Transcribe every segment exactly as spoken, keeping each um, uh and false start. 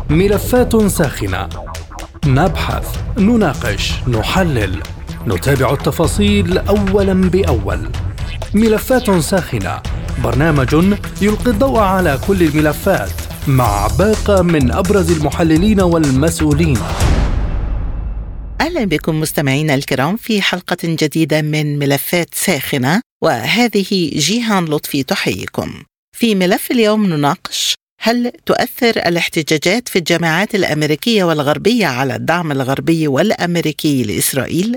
ملفات ساخنة، نبحث، نناقش، نحلل، نتابع التفاصيل أولاً بأول. ملفات ساخنة، برنامج يلقي الضوء على كل الملفات مع باقة من أبرز المحللين والمسؤولين. أهلا بكم مستمعينا الكرام في حلقة جديدة من ملفات ساخنة، وهذه جيهان لطفي تحييكم. في ملف اليوم نناقش: هل تؤثر الاحتجاجات في الجامعات الأمريكية والغربية على الدعم الغربي والأمريكي لإسرائيل؟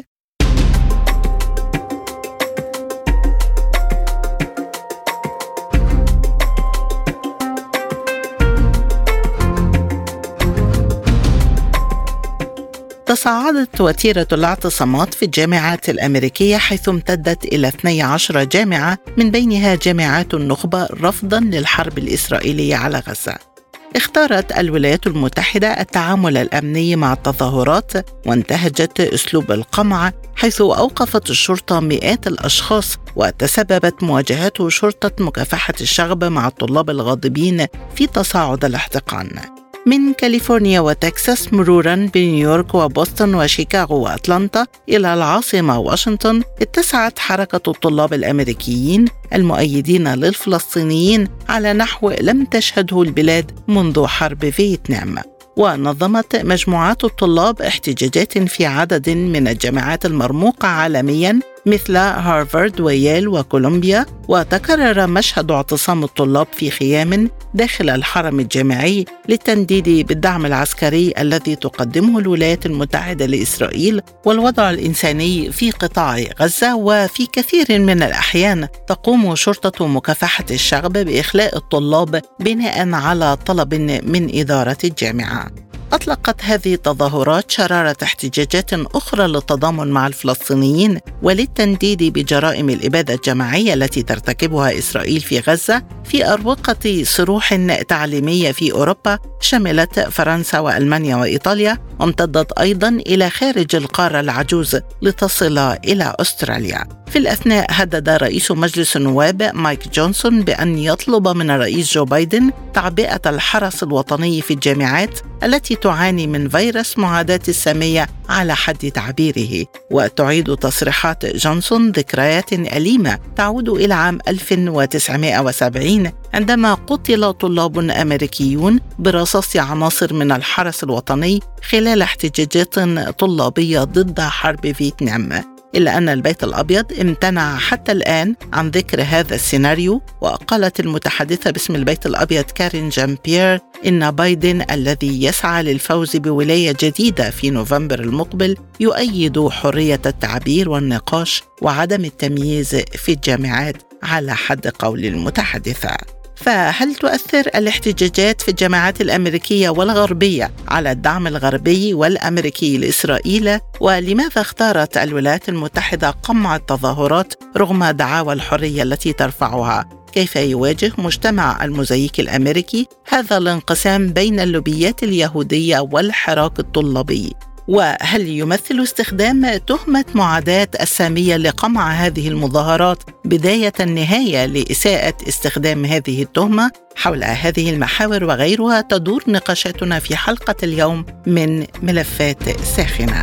تصاعدت وتيرة الاعتصامات في الجامعات الأمريكية، حيث امتدت إلى اثنتي عشرة جامعة، من بينها جامعات النخبة، رفضاً للحرب الإسرائيلية على غزة. اختارت الولايات المتحدة التعامل الأمني مع التظاهرات، وانتهجت أسلوب القمع، حيث أوقفت الشرطة مئات الأشخاص، وتسببت مواجهات شرطة مكافحة الشغب مع الطلاب الغاضبين في تصاعد الاحتقان. من كاليفورنيا وتكساس مروراً بنيويورك وبوسطن وشيكاغو وأتلانتا إلى العاصمة واشنطن، اتسعت حركة الطلاب الأمريكيين المؤيدين للفلسطينيين على نحو لم تشهده البلاد منذ حرب فيتنام. ونظمت مجموعات الطلاب احتجاجات في عدد من الجامعات المرموقة عالمياً مثل هارفارد وييل وكولومبيا، وتكرر مشهد اعتصام الطلاب في خيام داخل الحرم الجامعي للتنديد بالدعم العسكري الذي تقدمه الولايات المتحدة لإسرائيل والوضع الإنساني في قطاع غزة. وفي كثير من الأحيان تقوم شرطة مكافحة الشغب بإخلاء الطلاب بناء على طلب من إدارة الجامعة. أطلقت هذه التظاهرات شرارة احتجاجات أخرى للتضامن مع الفلسطينيين وللتنديد بجرائم الإبادة الجماعية التي ترتكبها إسرائيل في غزة في أروقة صروح تعليمية في أوروبا شملت فرنسا وألمانيا وإيطاليا، وامتدت أيضا إلى خارج القارة العجوز لتصل إلى أستراليا. في الأثناء هدد رئيس مجلس النواب مايك جونسون بأن يطلب من الرئيس جو بايدن تعبئة الحرس الوطني في الجامعات التي تعاني من فيروس معاداة السامية على حد تعبيره. وتعيد تصريحات جونسون ذكريات أليمة تعود إلى عام ألف وتسعمائة وسبعين عندما قتل طلاب أمريكيون برصاص عناصر من الحرس الوطني خلال احتجاجات طلابية ضد حرب فيتنام. إلا أن البيت الأبيض امتنع حتى الآن عن ذكر هذا السيناريو. وقالت المتحدثة باسم البيت الأبيض كارين جان بيير إن بايدن الذي يسعى للفوز بولاية جديدة في نوفمبر المقبل يؤيد حرية التعبير والنقاش وعدم التمييز في الجامعات على حد قول المتحدثة. فهل تؤثر الاحتجاجات في الجامعات الأمريكية والغربية على الدعم الغربي والأمريكي لإسرائيل؟ ولماذا اختارت الولايات المتحدة قمع التظاهرات رغم دعاوى الحرية التي ترفعها؟ كيف يواجه مجتمع الموزاييك الأمريكي هذا الانقسام بين اللوبيات اليهودية والحراك الطلابي؟ وهل يمثل استخدام تهمة معاداة السامية لقمع هذه المظاهرات بداية النهاية لإساءة استخدام هذه التهمة؟ حول هذه المحاور وغيرها تدور نقاشاتنا في حلقة اليوم من ملفات ساخنة.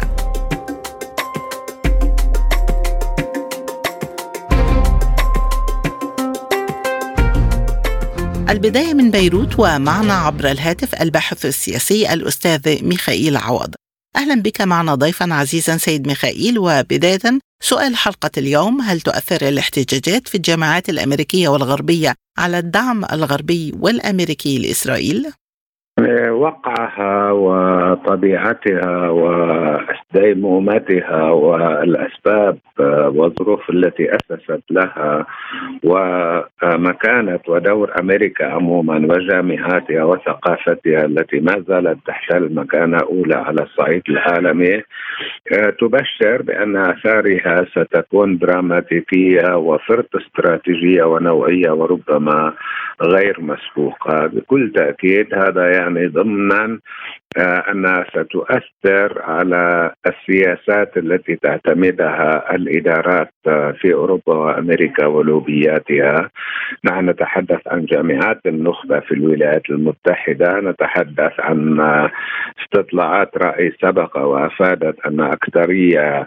البداية من بيروت، ومعنا عبر الهاتف الباحث السياسي الأستاذ ميخائيل عوض. أهلا بك معنا ضيفا عزيزا سيد ميخائيل. وبداية سؤال حلقة اليوم: هل تؤثر الاحتجاجات في الجامعات الأمريكية والغربية على الدعم الغربي والأمريكي لإسرائيل؟ وقعها وطبيعتها وديمومتها والأسباب والظروف التي أسست لها ومكانة ودور أمريكا عموما وجامعاتها وثقافتها التي ما زالت تحتل مكانة أولى على الصعيد العالمي تبشر بأن آثارها ستكون دراماتيكية وفرط استراتيجية ونوعية وربما غير مسبوقة. بكل تأكيد هذا يعني ضمنا أنها ستؤثر على السياسات التي تعتمدها الإدارات في أوروبا وأمريكا ولوبياتها. نحن نتحدث عن جامعات النخبة في الولايات المتحدة، نتحدث عن استطلاعات رأي سبق وأفادت أن أكثرية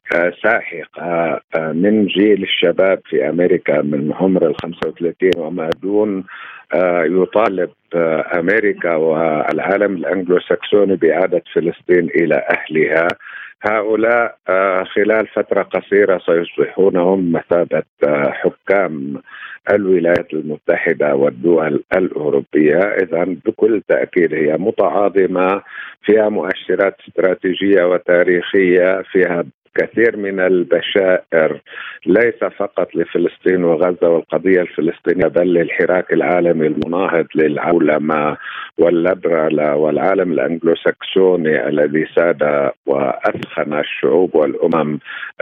ساحقة من جيل الشباب في أمريكا من عمر الخمسة وثلاثين وما دون يطالب أمريكا والعالم الأنجلوساكسوني بإعادة فلسطين إلى أهلها. هؤلاء خلال فترة قصيرة سيصبحون هم مثابة حكام الولايات المتحدة والدول الأوروبية. إذا بكل تأكيد هي متعاظمة، فيها مؤشرات استراتيجية وتاريخية، فيها كثير من البشائر ليس فقط لفلسطين وغزة والقضية الفلسطينية بل للحراك العالمي المناهض للعولمة واللبرلة والعالم الأنجلوساكسوني الذي ساد وأثخن الشعوب والأمم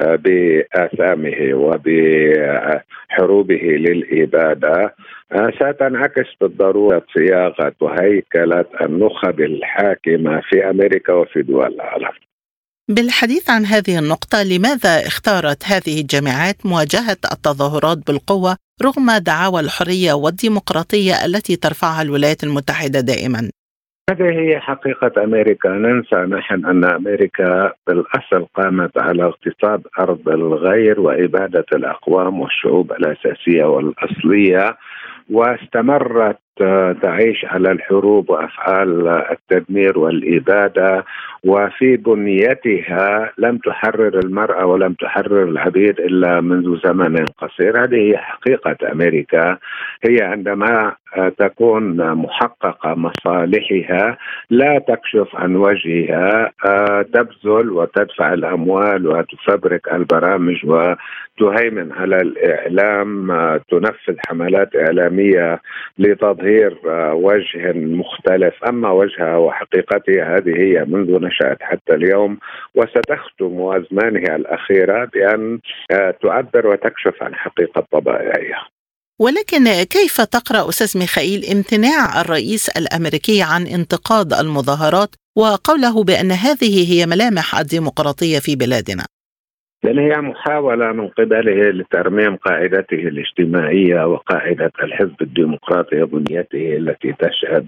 بآثامه وبحروبه للإبادة. ستنعكس بالضرورة صياغة وهيكلة النخب الحاكمة في أمريكا وفي دول العالم. بالحديث عن هذه النقطة، لماذا اختارت هذه الجامعات مواجهة التظاهرات بالقوة رغم دعاوى الحرية والديمقراطية التي ترفعها الولايات المتحدة دائما؟ هذه هي حقيقة أمريكا. ننسى نحن أن أمريكا بالأصل قامت على اغتصاب أرض الغير وإبادة الأقوام والشعوب الأساسية والأصلية، واستمرت تعيش على الحروب وأفعال التدمير والإبادة، وفي بنيتها لم تحرر المرأة ولم تحرر العبيد إلا منذ زمن قصير. هذه هي حقيقة أمريكا. هي عندما تكون محققة مصالحها لا تكشف عن وجهها، تبذل وتدفع الأموال وتفبرك البرامج وتهيمن على الإعلام، تنفذ حملات إعلامية لتظهير وجه مختلف. أما وجهها وحقيقتها هذه هي منذ نشأت حتى اليوم، وستختم أزمانها الأخيرة بأن تعبر وتكشف عن حقيقة طبائعها. ولكن كيف تقرأ أستاذ ميخائيل امتناع الرئيس الأمريكي عن انتقاد المظاهرات وقوله بأن هذه هي ملامح الديمقراطية في بلادنا؟ لأن هي محاولة من قبله لترميم قاعدته الاجتماعية وقاعدة الحزب الديمقراطي وبنيته التي تشهد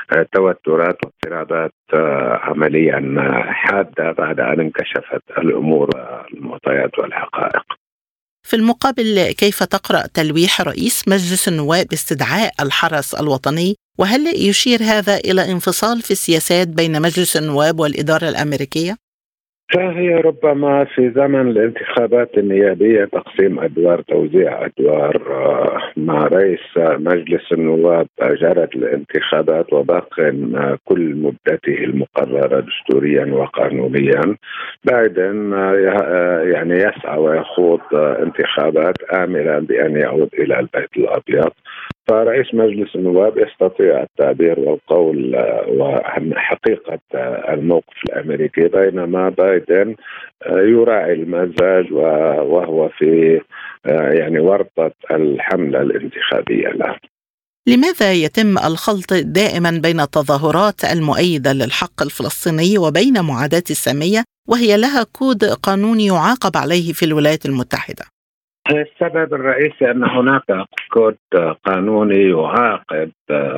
توترات واضطرابات عمليا حادة بعد أن انكشفت الأمور المعطيات والحقائق. في المقابل، كيف تقرأ تلويح رئيس مجلس النواب باستدعاء الحرس الوطني؟ وهل يشير هذا إلى انفصال في السياسات بين مجلس النواب والإدارة الأمريكية؟ فهي ربما في زمن الانتخابات النيابية تقسيم أدوار، توزيع أدوار. مع رئيس مجلس النواب جرت الانتخابات وباق كل مدته المقررة دستوريا وقانونيا. بايدن يعني يسعى ويخوض انتخابات آملا بأن يعود إلى البيت الأبيض، فرئيس مجلس النواب يستطيع التعبير والقول عن حقيقة الموقف الأمريكي، بينما بايدن يراعي المزاج وهو في يعني ورطة الحملة الانتخابية له. لماذا يتم الخلط دائما بين التظاهرات المؤيدة للحق الفلسطيني وبين معاداة السامية وهي لها كود قانوني يعاقب عليه في الولايات المتحدة؟ السبب الرئيسي أن هناك كود قانوني يعاقب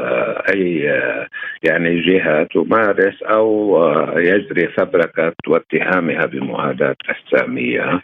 أي يعني جهة تمارس أو يجري فبركة واتهامها بمعاداة السامية.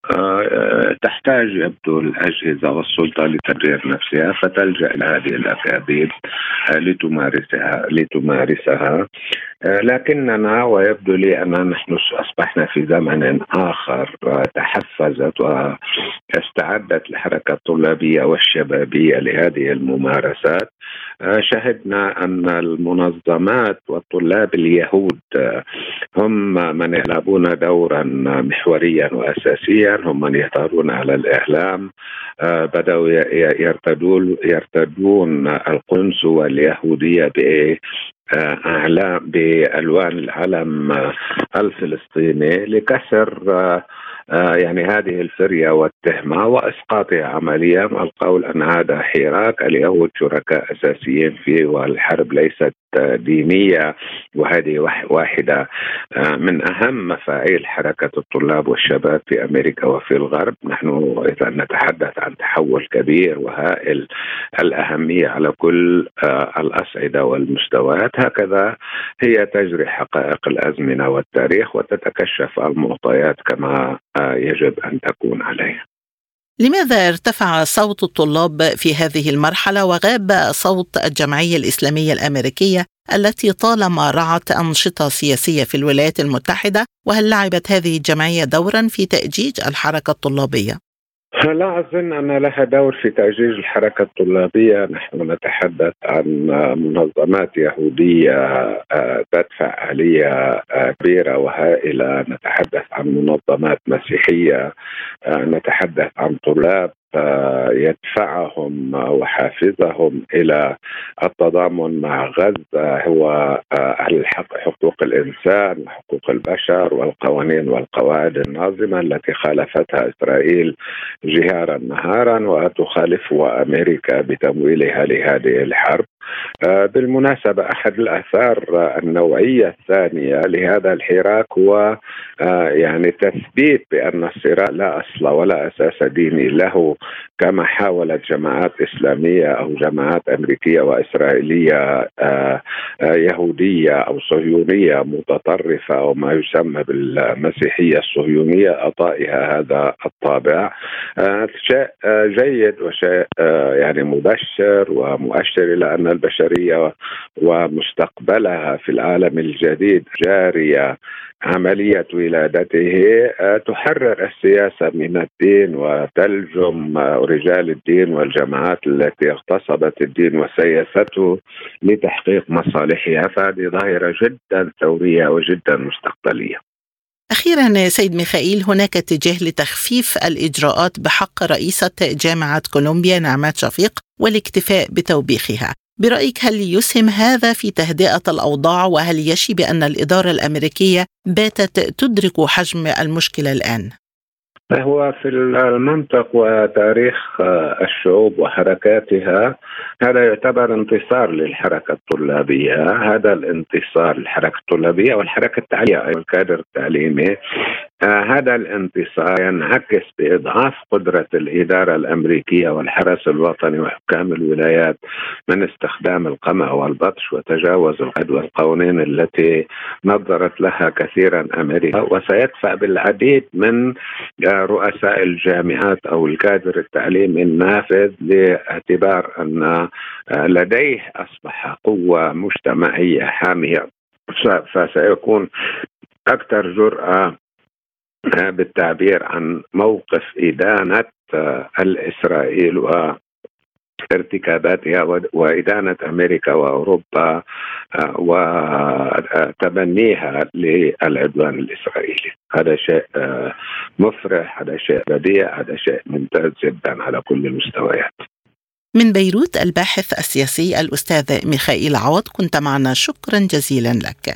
تحتاج يبدو الأجهزة والسلطة لتبرير نفسها، فتلجأ إلى هذه الأكاذيب لتمارسها لتمارسها لكننا ويبدو لي أننا نحن أصبحنا في زمن آخر. تحفزت واستعدت الحركة الطلابية والشبابية لهذه الممارسات. شهدنا أن المنظمات والطلاب اليهود هم من يلعبون دورا محوريا وأساسيا، هم من يظهرون على الإعلام، بدأوا يرتدون يرتدون القنصوة اليهودية بأعلام بألوان العلم الفلسطيني لكسر يعني هذه الفرية والتهمة وإسقاطها عمليا، والقول أن هذا حراك اليهود شركاء أساسيين فيه والحرب ليست دينية، وهذه واحدة من أهم مفاعيل حركة الطلاب والشباب في أمريكا وفي الغرب. نحن إذا نتحدث عن تحول كبير وهائل الأهمية على كل الأصعدة والمستويات، هكذا هي تجري حقائق الأزمنة والتاريخ وتتكشف المعطيات كما يجب أن تكون عليها. لماذا ارتفع صوت الطلاب في هذه المرحلة وغاب صوت الجمعية الإسلامية الأمريكية التي طالما رعت أنشطة سياسية في الولايات المتحدة؟ وهل لعبت هذه الجمعية دورا في تأجيج الحركة الطلابية؟ لا أظن أن لها دور في تأجيج الحركة الطلابية. نحن نتحدث عن منظمات يهودية ذات فعالية كبيرة وهائلة، نتحدث عن منظمات مسيحية، نتحدث عن طلاب يدفعهم وحافزهم إلى التضامن مع غزة هو أهل الحق، حقوق الإنسان وحقوق البشر والقوانين والقواعد الناظمة التي خالفتها إسرائيل جهارا نهارا وتخالفها أمريكا بتمويلها لهذه الحرب. بالمناسبة أحد الآثار النوعية الثانية لهذا الحراك هو يعني تثبيت بأن الصراع لا أصل ولا أساس ديني له، كما حاولت جماعات إسلامية أو جماعات أمريكية وإسرائيلية يهودية أو صهيونية متطرفة أو ما يسمى بالمسيحية الصهيونية أعطائها هذا الطابع. شيء جيد وشيء يعني مبشر ومؤشر إلى أن البشرية ومستقبلها في العالم الجديد جارية عملية ولادته تحرر السياسة من الدين وتلجم رجال الدين والجماعات التي اغتصبت الدين وسياسته لتحقيق مصالحها، فهذه ظاهرة جدا ثورية وجدا مستقبلية. أخيرا سيد ميخائيل، هناك اتجاه لتخفيف الإجراءات بحق رئيسة جامعة كولومبيا نعمات شفيق والاكتفاء بتوبيخها. برأيك هل يسهم هذا في تهدئة الأوضاع، وهل يشي بأن الإدارة الأمريكية باتت تدرك حجم المشكلة الآن؟ هو في المنطق وتاريخ الشعوب وحركاتها هذا يعتبر انتصار للحركة الطلابية. هذا الانتصار للحركة الطلابية والحركة التعليمية والكادر التعليمي، هذا الانتصار ينعكس بإضعاف قدرة الإدارة الأمريكية والحرس الوطني وحكام الولايات من استخدام القمع والبطش وتجاوز الحد والقوانين التي نظرت لها كثيرا أمريكا، وسيدفع بالعديد من رؤساء الجامعات أو الكادر التعليمي النافذ لاعتبار أن لديه أصبح قوة مجتمعية حامية، فسيكون أكثر جرأة بالتعبير عن موقف إدانة الإسرائيل وارتكاباتها وإدانة أمريكا وأوروبا وتبنيها للعدوان الإسرائيلي. هذا شيء مفرح، هذا شيء بديع، هذا شيء ممتاز جدا على كل المستويات. من بيروت الباحث السياسي الأستاذ ميخائيل عوض، كنت معنا، شكرا جزيلا لك.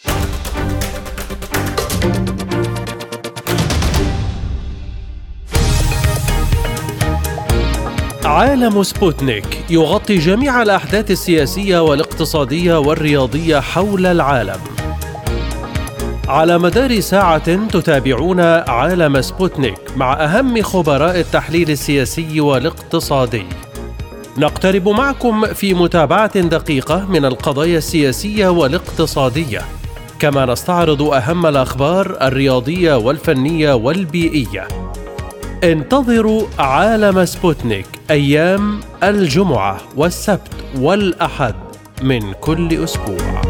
عالم سبوتنيك يغطي جميع الأحداث السياسية والاقتصادية والرياضية حول العالم. على مدار ساعة تتابعون عالم سبوتنيك مع أهم خبراء التحليل السياسي والاقتصادي. نقترب معكم في متابعة دقيقة من القضايا السياسية والاقتصادية، كما نستعرض أهم الأخبار الرياضية والفنية والبيئية. انتظروا عالم سبوتنيك أيام الجمعة والسبت والأحد من كل أسبوع.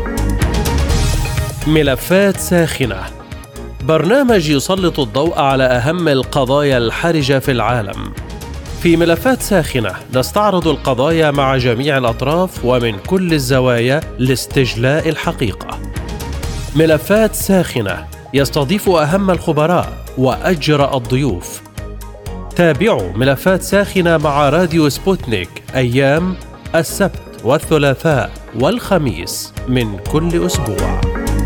ملفات ساخنة، برنامج يسلط الضوء على أهم القضايا الحرجة في العالم. في ملفات ساخنة نستعرض القضايا مع جميع الأطراف ومن كل الزوايا لاستجلاء الحقيقة. ملفات ساخنة يستضيف أهم الخبراء وأجرأ الضيوف. تابعوا ملفات ساخنة مع راديو سبوتنيك أيام السبت والثلاثاء والخميس من كل أسبوع.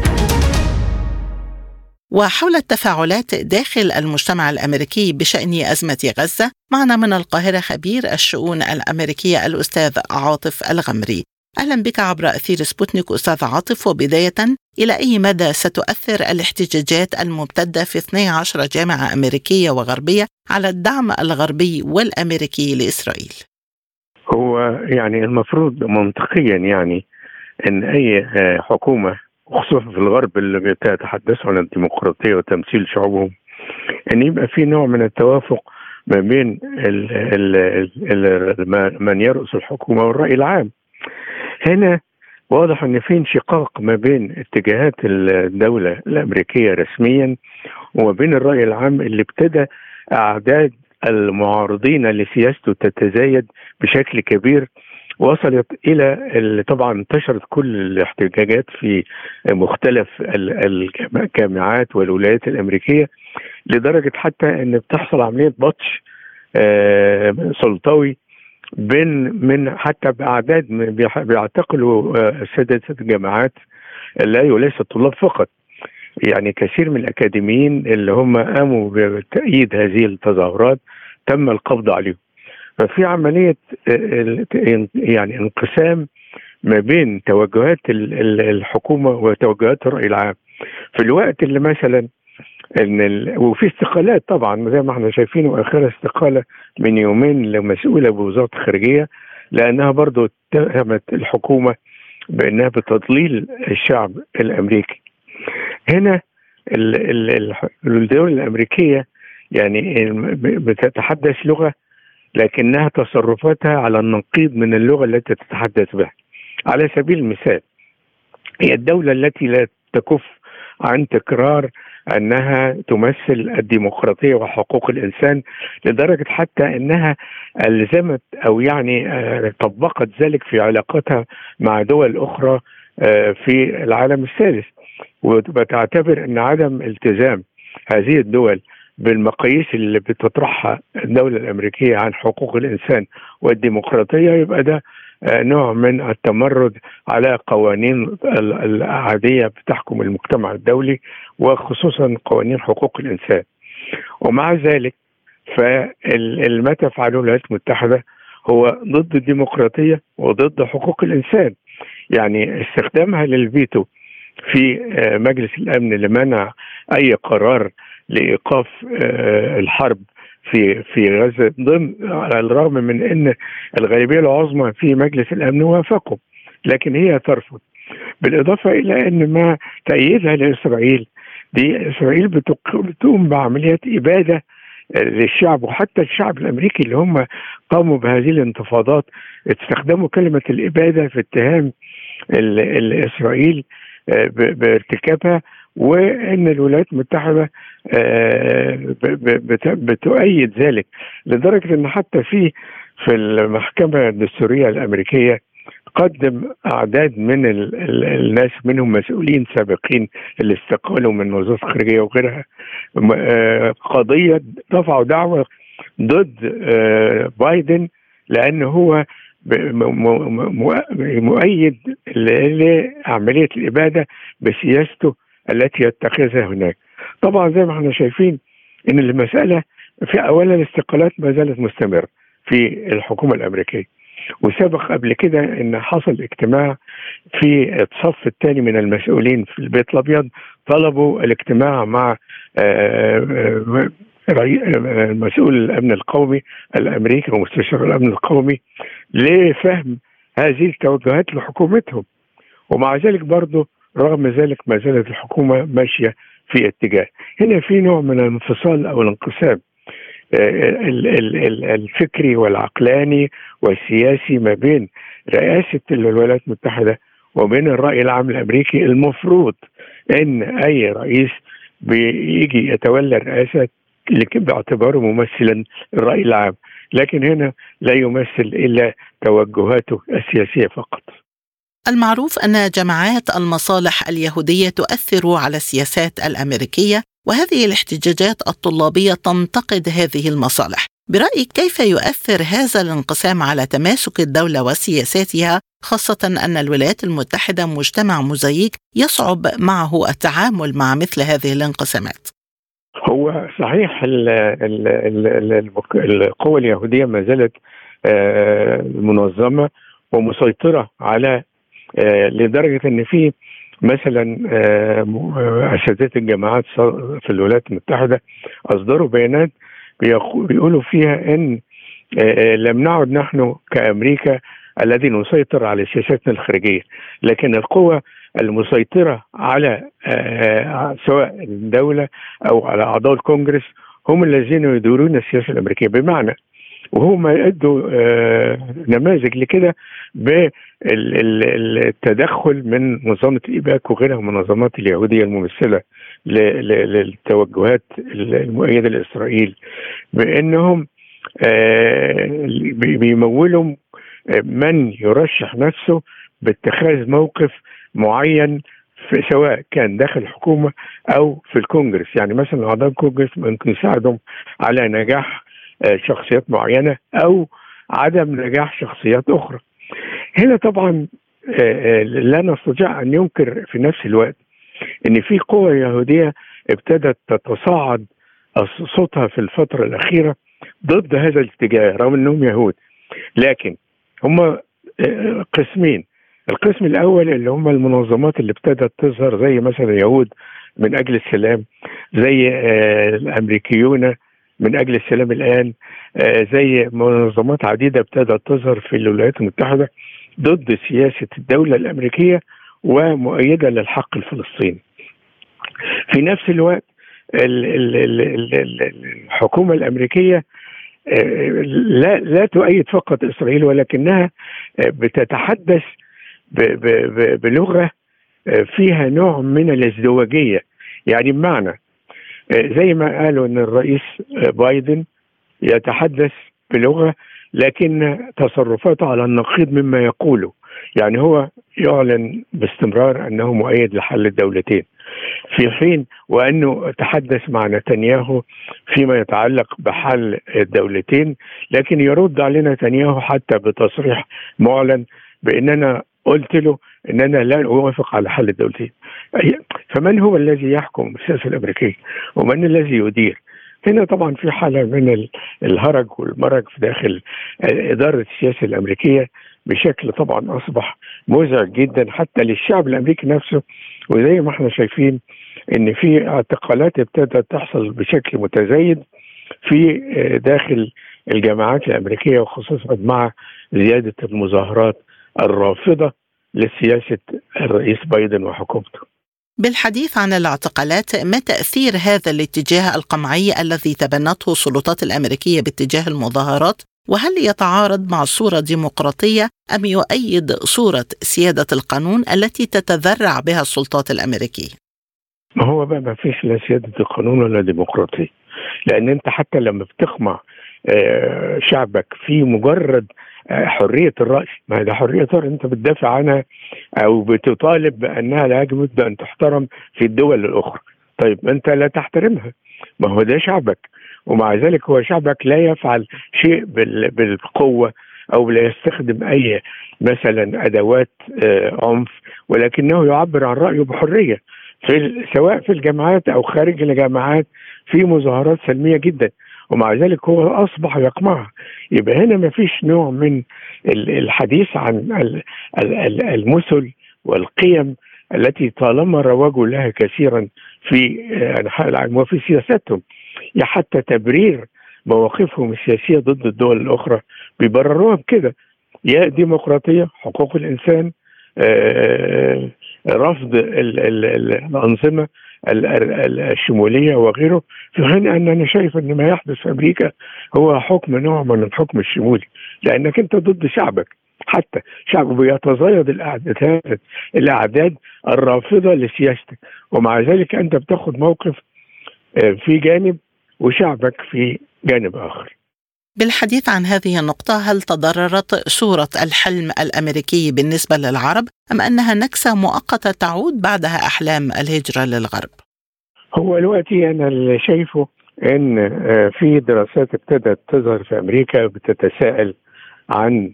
وحول التفاعلات داخل المجتمع الأمريكي بشأن أزمة غزة، معنا من القاهرة خبير الشؤون الأمريكية الأستاذ عاطف الغمري. أهلا بك عبر أثير سبوتنيك أستاذ عاطف. وبداية، إلى أي مدى ستؤثر الاحتجاجات الممتدة في اثنتي عشرة جامعة أمريكية وغربية على الدعم الغربي والأمريكي لإسرائيل؟ هو يعني المفروض منطقيا يعني أن أي حكومة خصوصا في الغرب اللي بيتحدثوا عن الديمقراطية وتمثيل شعوبهم أن يبقى في نوع من التوافق ما بين ال ال ال من يرأس الحكومة والرأي العام. هنا واضح أن في انشقاق ما بين اتجاهات الدولة الأمريكية رسميا وما بين الرأي العام اللي ابتدى أعداد المعارضين لسياسته تتزايد بشكل كبير، وصلت إلى طبعا انتشرت كل الاحتجاجات في مختلف الجامعات والولايات الأمريكية، لدرجة حتى أن بتحصل عملية بطش سلطوي بين من حتى بأعداد بيعتقلوا سادة الجامعات، لا وليس الطلاب فقط، يعني كثير من الأكاديميين اللي هم قاموا بتأييد هذه التظاهرات تم القبض عليهم. ففي عملية يعني انقسام ما بين توجهات الحكومة وتوجهات الرأي العام في الوقت اللي مثلا ان ال... وفي استقالات طبعا زي ما احنا شايفين، واخرها استقالة من يومين لمسؤولة بوزارة الخارجية لأنها برضو اتهمت الحكومة بأنها بتضليل الشعب الأمريكي. هنا الدولة الأمريكية يعني بتتحدث لغة لكنها تصرفاتها على النقيض من اللغة التي تتحدث بها. على سبيل المثال، هي الدولة التي لا تكف عن تكرار أنها تمثل الديمقراطية وحقوق الإنسان، لدرجة حتى أنها ألزمت أو يعني طبقت ذلك في علاقتها مع دول أخرى في العالم الثالث، وبتعتبر أن عدم التزام هذه الدول بالمقاييس اللي بتطرحها الدولة الأمريكية عن حقوق الإنسان والديمقراطية يبقى ده نوع من التمرد على قوانين العادية بتحكم المجتمع الدولي وخصوصا قوانين حقوق الإنسان. ومع ذلك فما تفعله الولايات المتحدة هو ضد الديمقراطية وضد حقوق الإنسان. يعني استخدامها للفيتو في مجلس الأمن لمنع أي قرار لإيقاف الحرب في في غزة ضمن على الرغم من أن الغالبية العظمى في مجلس الأمن وافقوا، لكن هي ترفض. بالإضافة إلى أن ما تأييدها لإسرائيل دي إسرائيل بتقوم بعمليات إبادة للشعب، وحتى الشعب الأمريكي اللي هم قاموا بهذه الانتفاضات استخدموا كلمة الإبادة في اتهام إسرائيل بارتكابها، وأن الولايات المتحدة بتؤيد ذلك، لدرجة أن حتى في في المحكمة الدستورية الأمريكية قدم أعداد من الناس منهم مسؤولين سابقين اللي استقالوا من وزارة الخارجية وغيرها قضية رفعوا دعوة ضد بايدن لأنه هو مؤيد لعملية الإبادة بسياسته التي يتخذها هناك. طبعا زي ما احنا شايفين ان المسألة في اولا الاستقالات ما زالت مستمرة في الحكومة الامريكية، وسبق قبل كده ان حصل اجتماع في الصف الثاني من المسؤولين في البيت الابيض طلبوا الاجتماع مع مسؤول الامن القومي الامريكي ومستشار الامن القومي لفهم هذه التوجهات لحكومتهم، ومع ذلك برضه رغم ذلك ما زالت الحكومة ماشية في اتجاه. هنا في نوع من الانفصال أو الانقسام الفكري والعقلاني والسياسي ما بين رئاسة الولايات المتحدة وبين الرأي العام الأمريكي. المفروض أن أي رئيس بيجي يتولى الرئاسة باعتباره ممثلا الرأي العام، لكن هنا لا يمثل إلا توجهاته السياسية فقط. المعروف أن جماعات المصالح اليهودية تؤثر على السياسات الأمريكية، وهذه الاحتجاجات الطلابية تنتقد هذه المصالح. برأيك كيف يؤثر هذا الانقسام على تماسك الدولة وسياساتها، خاصة أن الولايات المتحدة مجتمع مزيج يصعب معه التعامل مع مثل هذه الانقسامات؟ هو صحيح القوى اليهودية ما زالت منظمة ومسيطرة على آه لدرجة ان في مثلا آه اساتذة الجامعات في الولايات المتحدة اصدروا بيانات بيقولوا فيها ان آه لم نعد نحن كأمريكا الذي نسيطر على سياستنا الخارجية، لكن القوى المسيطرة على آه سواء الدولة أو على أعضاء الكونجرس هم الذين يدورون السياسة الأمريكية. بمعنى وهم يدوا آه نماذج لكده بالتدخل من منظمة الإيباك وغيرها من المنظمات اليهودية الممثلة للتوجهات المؤيدة لإسرائيل، بأنهم آه بيمولوا من يرشح نفسه باتخاذ موقف معين في سواء كان داخل الحكومة أو في الكونجرس. يعني مثلا أعضاء الكونجرس ممكن يساعدهم على نجاح شخصيات معينة أو عدم نجاح شخصيات أخرى. هنا طبعا لا نستطيع أن ينكر في نفس الوقت أن في قوى يهودية ابتدت تتصاعد صوتها في الفترة الأخيرة ضد هذا الاتجاه رغم أنهم يهود، لكن هم قسمين. القسم الأول اللي هم المنظمات اللي ابتدت تظهر زي مثلا يهود من أجل السلام، زي الأمريكيون من أجل السلام الآن، زي منظمات عديدة ابتدت تظهر في الولايات المتحدة ضد سياسة الدولة الأمريكية ومؤيدة للحق الفلسطيني. في نفس الوقت الحكومة الأمريكية لا لا تؤيد فقط إسرائيل، ولكنها بتتحدث بلغة فيها نوع من الازدواجية. يعني بمعنى زي ما قالوا أن الرئيس بايدن يتحدث بلغة لكن تصرفاته على النقيض مما يقوله، يعني هو يعلن باستمرار أنه مؤيد لحل الدولتين، في حين وأنه تحدث مع نتنياهو فيما يتعلق بحل الدولتين، لكن يرد على نتنياهو حتى بتصريح معلن بأننا قلت له أننا لا أوافق على حل الدولتين. فمن هو الذي يحكم السياسة الأمريكية ومن الذي يدير؟ هنا طبعا في حالة من الهرج والمرج في داخل إدارة السياسة الأمريكية بشكل طبعا أصبح مزعج جدا حتى للشعب الأمريكي نفسه. وزي ما احنا شايفين ان في اعتقالات ابتدت تحصل بشكل متزايد في داخل الجامعات الأمريكية، وخصوصا مع زيادة المظاهرات الرافضة لسياسة الرئيس بايدن وحكومته. بالحديث عن الاعتقالات، ما تأثير هذا الاتجاه القمعي الذي تبنته السلطات الأمريكية باتجاه المظاهرات؟ وهل يتعارض مع صورة ديمقراطية أم يؤيد صورة سيادة القانون التي تتذرع بها السلطات الأمريكية؟ ما هو بقى ما فيش لا سيادة القانون ولا ديمقراطية، لأن أنت حتى لما بتقمع شعبك في مجرد حرية الرأي، ما ده حرية الرأي أنت بتدافع عنها أو بتطالب بأنها لا يجب أن تحترم في الدول الأخرى. طيب أنت لا تحترمها، ما هو ده شعبك، ومع ذلك هو شعبك لا يفعل شيء بالقوة أو لا يستخدم أي مثلا أدوات عنف، ولكنه يعبر عن رأيه بحرية في سواء في الجامعات أو خارج الجامعات في مظاهرات سلمية جدا، ومع ذلك هو أصبح يقمعها. يبقى هنا ما فيش نوع من الحديث عن المثل والقيم التي طالما روجوا لها كثيرا في أنحاء العالم وفي سياساتهم، حتى تبرير مواقفهم السياسية ضد الدول الأخرى بيبرروها بكده، يا ديمقراطية، حقوق الإنسان، آه رفض ال ال الأنظمة الشمولية وغيره. في حين أن أنا شايف أن ما يحدث في أمريكا هو حكم نوع من الحكم الشمولي، لأنك أنت ضد شعبك، حتى شعبه بيتزايد الأعداد الأعداد الرافضة لسياستك، ومع ذلك أنت بتاخد موقف في جانب وشعبك في جانب آخر. بالحديث عن هذه النقطة، هل تضررت صورة الحلم الأمريكي بالنسبة للعرب أم أنها نكسة مؤقتة تعود بعدها أحلام الهجرة للغرب؟ هو دلوقتي أنا اللي شايفه أن في دراسات ابتدت تظهر في أمريكا بتتساءل عن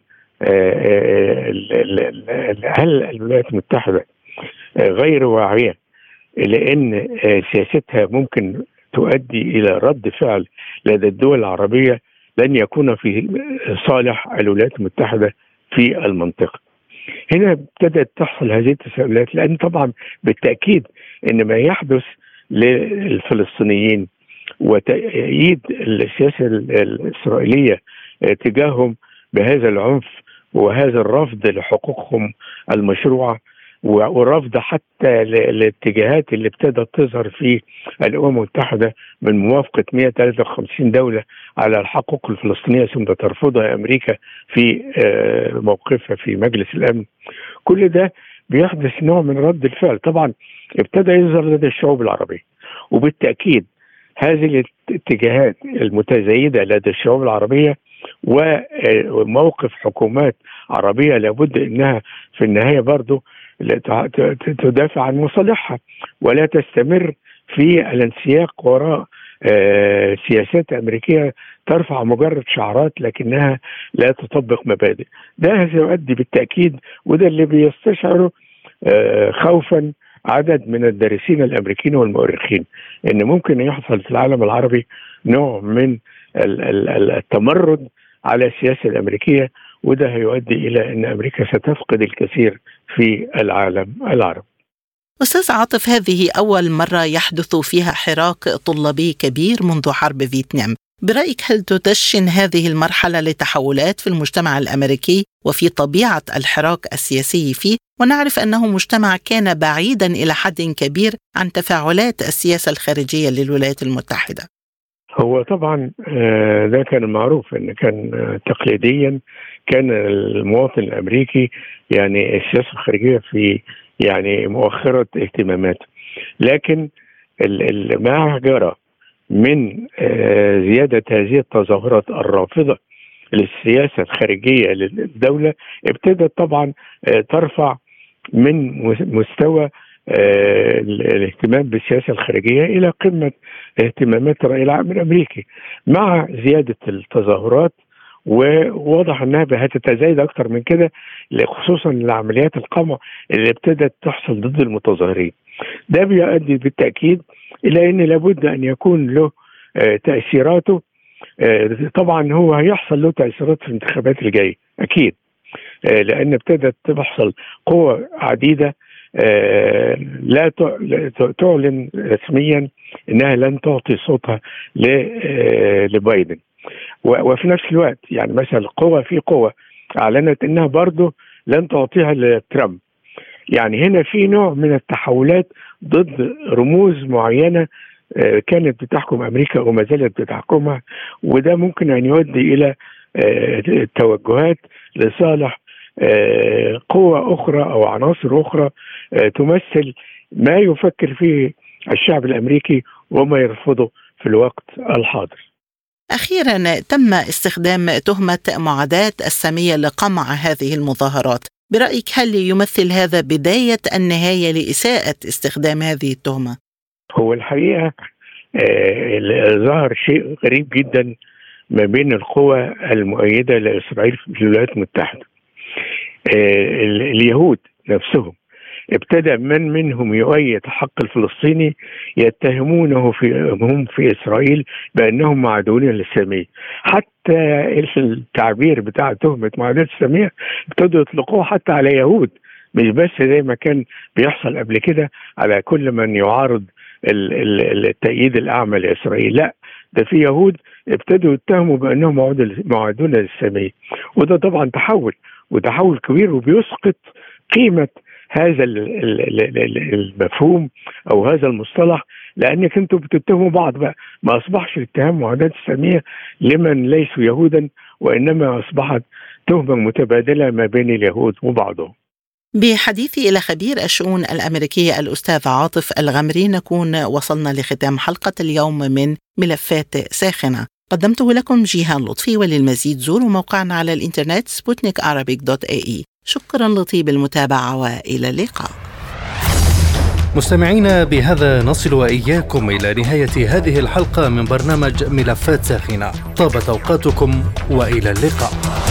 هل الولايات المتحدة غير واعية لأن سياستها ممكن تؤدي إلى رد فعل لدى الدول العربية لن يكون في صالح الولايات المتحدة في المنطقة. هنا ابتدت تحصل هذه التساؤلات، لأن طبعا بالتأكيد أن ما يحدث للفلسطينيين وتأييد السياسة الإسرائيلية تجاههم بهذا العنف وهذا الرفض لحقوقهم المشروعة، ورفض حتى الاتجاهات اللي ابتدت تظهر في الأمم المتحدة من موافقة مئة وثلاثة وخمسين دولة على الحقوق الفلسطينية ثم ترفضها أمريكا في موقفها في مجلس الأمن. كل ده بيحدث نوع من رد الفعل طبعا ابتدى يظهر لدى الشعوب العربية، وبالتأكيد هذه الاتجاهات المتزايدة لدى الشعوب العربية وموقف حكومات عربية لابد أنها في النهاية برضو تدافع عن مصالحها ولا تستمر في الانسياق وراء سياسات أمريكية ترفع مجرد شعارات لكنها لا تطبق مبادئ. ده سيؤدي بالتأكيد، وده اللي بيستشعره خوفا عدد من الدارسين الأمريكيين والمؤرخين، أن ممكن يحصل في العالم العربي نوع من التمرد على السياسة الأمريكية، وده هيؤدي إلى أن أمريكا ستفقد الكثير في العالم العربي. أستاذ عاطف، هذه أول مرة يحدث فيها حراك طلابي كبير منذ حرب فيتنام. برأيك هل تدشن هذه المرحلة لتحولات في المجتمع الأمريكي وفي طبيعة الحراك السياسي فيه؟ ونعرف أنه مجتمع كان بعيدا إلى حد كبير عن تفاعلات السياسة الخارجية للولايات المتحدة. هو طبعا ده كان معروف أن كان تقليديا كان المواطن الأمريكي يعني السياسة الخارجية في يعني مؤخرة اهتماماته، لكن ما جرى من زيادة هذه التظاهرات الرافضة للسياسة الخارجية للدولة ابتدت طبعا ترفع من مستوى الاهتمام بالسياسة الخارجية إلى قمة اهتمامات الرأي العام الأمريكي مع زيادة التظاهرات، وواضح أنها هتتزايد أكثر من كده خصوصا لعمليات القمع اللي ابتدت تحصل ضد المتظاهرين. ده بيؤدي بالتأكيد إلى أن لابد أن يكون له تأثيراته. طبعا هو هيحصل له تأثيرات في الانتخابات الجاية أكيد، لأن ابتدت تحصل قوى عديدة لا تعلن رسميا أنها لن تعطي صوتها لبايدن، وفي نفس الوقت يعني مثلا قوة في قوة أعلنت أنها برضو لن تعطيها لترامب. يعني هنا في نوع من التحولات ضد رموز معينة كانت بتحكم أمريكا وما زالت بتحكمها، وده ممكن أن يؤدي إلى توجهات لصالح قوة أخرى أو عناصر أخرى تمثل ما يفكر فيه الشعب الأمريكي وما يرفضه في الوقت الحاضر. أخيرا، تم استخدام تهمة معاداة السامية لقمع هذه المظاهرات. برأيك هل يمثل هذا بداية النهاية لإساءة استخدام هذه التهمة؟ هو الحقيقة آه ظهر شيء غريب جدا ما بين القوى المؤيدة لإسرائيل في الولايات المتحدة. آه اليهود نفسهم ابتدأ من منهم يؤيد حق الفلسطيني يتهمونه في هم في إسرائيل بأنهم معادون للسامية. حتى التعبير بتاع تهمة معاداة السامية ابتدوا يطلقوه حتى على يهود، مش بس زي ما كان بيحصل قبل كده على كل من يعارض التأييد الأعمى لإسرائيل. لا، ده في يهود ابتدوا يتهموا بأنهم معادون للسامية، وده طبعا تحول وتحول كبير وبيسقط قيمة هذا المفهوم أو هذا المصطلح، لأنك أنتوا بتتهموا بعض بقى. ما أصبحش الاتهام معاداة السامية لمن ليسوا يهودا، وإنما أصبحت تهمة متبادلة ما بين اليهود وبعضهم. بحديثي إلى خبير الشؤون الأمريكية الأستاذ عاطف الغمري نكون وصلنا لختام حلقة اليوم من ملفات ساخنة. قدمته لكم جيهان لطفي، وللمزيد زوروا موقعنا على الإنترنت سبوتنيك أرابيك دوت إيه إي. شكرا لطيب المتابعة وإلى اللقاء. مستمعينا، بهذا نصل وإياكم إلى نهاية هذه الحلقة من برنامج ملفات ساخنة. طابت أوقاتكم وإلى اللقاء.